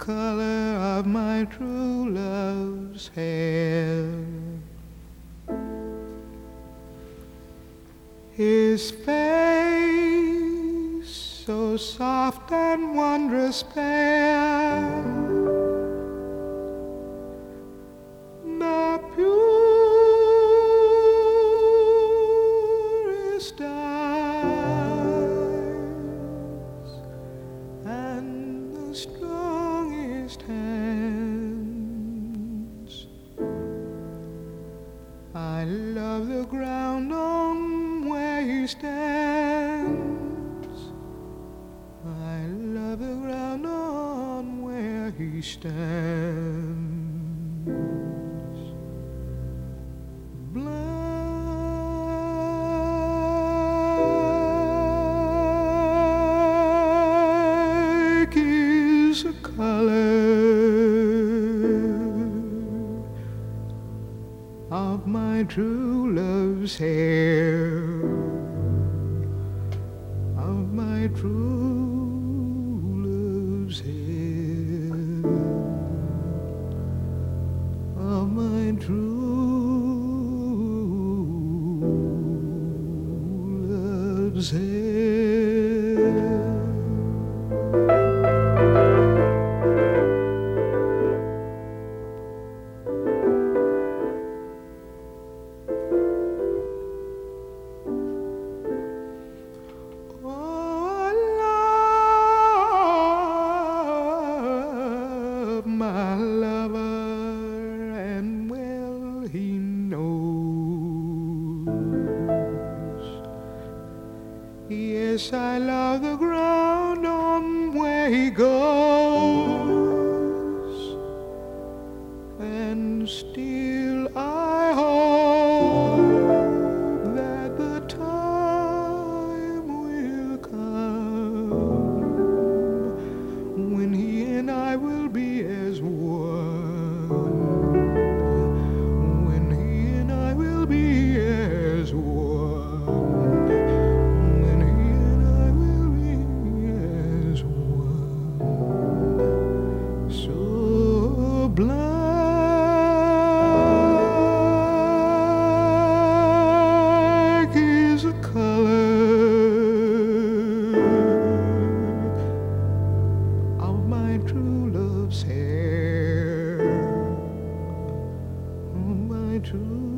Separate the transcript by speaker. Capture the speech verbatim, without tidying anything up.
Speaker 1: color of my true love's hair. His face so soft and wondrous fair, the purest eyes and the strongest hands. I love the ground on where he stands. I love the ground on where he stands. Black is the color of my true love's hair, of my true love's hair, of my true love's hair. My lover, and well he knows. Yes, I love the ground on where he goes, and still I hope that the time will come when he and I will be as one, when he and I will be as one, when he and I will be as one. So black is the color of my true love's hair, of my true